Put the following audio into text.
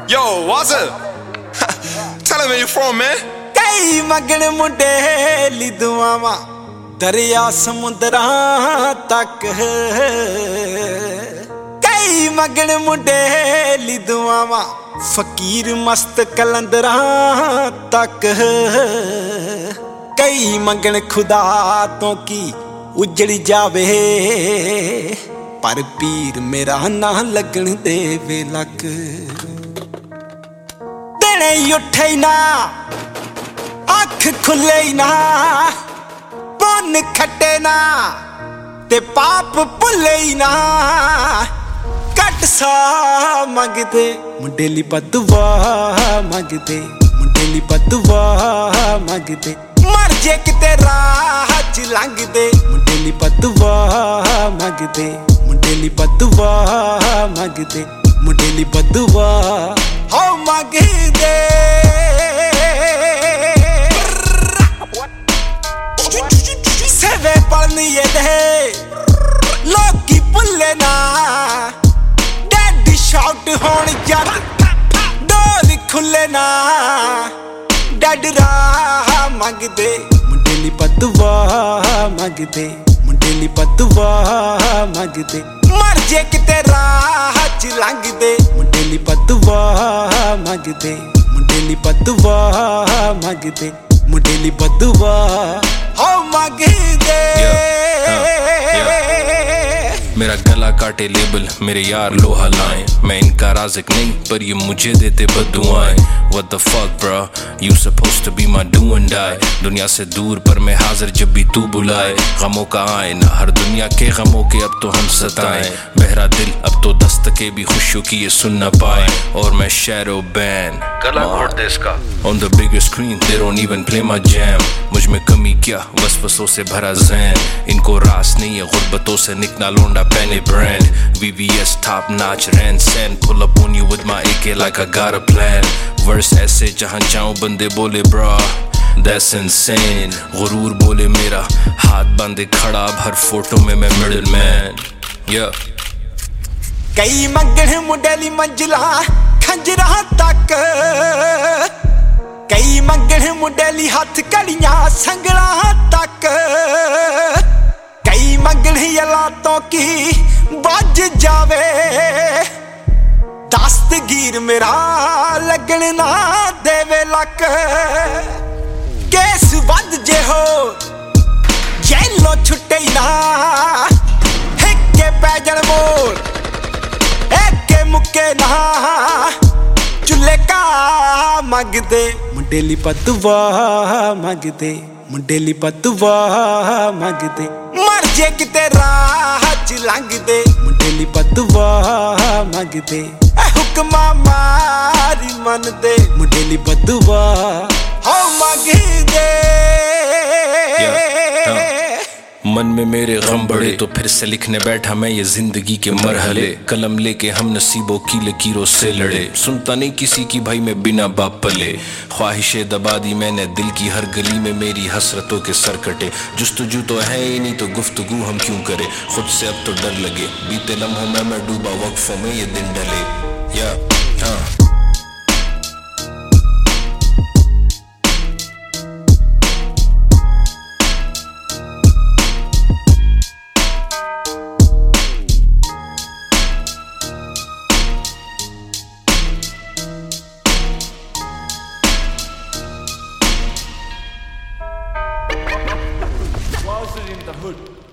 Yo, what's up? Tell him where you from, man. कई मगन मुंडे ली दुआवां दरिया समुंदरां तक कई मगन मुंडे ली दुआवां फकीर मस्त कलंदरां तक कई मंगन खुदा तो की उजड़ जावे पर पीर मेरा ना लगन देवे लक देने उठे ना अख खुले ना पुन खटे ना ते पाप भुले ना कट सा मंगदे मुंडे ली बदुआ मंगदे मुंडे ली बदुआ मंगदे मर जे किते राह च लंघदे मुंडे ली बदुआ मंगदे मुंडे ली बदुआ मंगदे मुंडे ली बदुआ हो मंगदे सेवे पढ़निए दे लोकी भुल्ले ना डैडी शाउट होन जद डोल खुले ना डैड राह मंगदे मुंडे ली बदुआ मंगदे मुंडे ली बदुआ मंगदे मर जे किते राह च लंघदे मुंडे ली बदुआ मंगदे मुंडे ली बदुआ मंगदे मुंडे ली बदुआ हो मंगदे मेरा गला काटे लेबल मेरे यार लोहा लाएं मैं इनका राज़िक नहीं पर ये मुझे देते बद्दुआएं What the fuck bro you supposed to be my do and die दुनिया से दूर पर मैं हाजिर जब भी तू बुलाए गमों का आए ना हर दुनिया के गमों के अब तो हम सताएं बहरा दिल अब तो दस्तके भी खुशियों की ये सुन ना पाए और मैं शैरो बैन गला घोट दे इसका On the bigger screen they don't even play my jam मुझ में कमी क्या वसवसों से भरा ज़हन इनको रास नहीं है गुर्बतों से निकना लोंडा पहने brand VVS top notch ran sand pull up on you with my AK like I got a plan verse ऐसे जहाँ जाऊँ बंदे बोले bro That's insane गुरूर बोले मेरा हाथ बांधे खड़ा अब हर फोटो में मैं मिडिल मैन yeah कई मंगन मुंडेली मंजिला खंजरा तक कई मंगन मुंडेली हाथ कड़ियां संगला तक कई मंगन यलातों की बज जावे दस्तगीर मेरा लगन ना देवे लक केस वध जे हो जेलो छुट्टे ना हिक्के पैजन मोर एके मुक्के ना चुल्ले का मंगदे मुंडे ली बदुआ मंगदे मुंडे ली बदुआ मंगदे मर जे किते राह च लंघदे मुंडे ली बदुआ मंगदे हुक्मा मारी मनदे मुंडे ली बदुआ हो मंगदे मन में मेरे गम बढ़े तो फिर से लिखने बैठा मैं ये जिंदगी के मरहले कलम लेके हम नसीबों की लकीरों से लड़े सुनता नहीं किसी की भाई मैं बिना बाप पले ख्वाहिशें दबा दी मैंने दिल की हर गली में मेरी हसरतों के सर कटे जुस्तजू तो है ही नहीं तो गुफ्तगू हम क्यों करे खुद से अब तो डर लगे बीते लम्हों में मैं डूबा वक्फों में ये दिन डले या हाँ in the hood.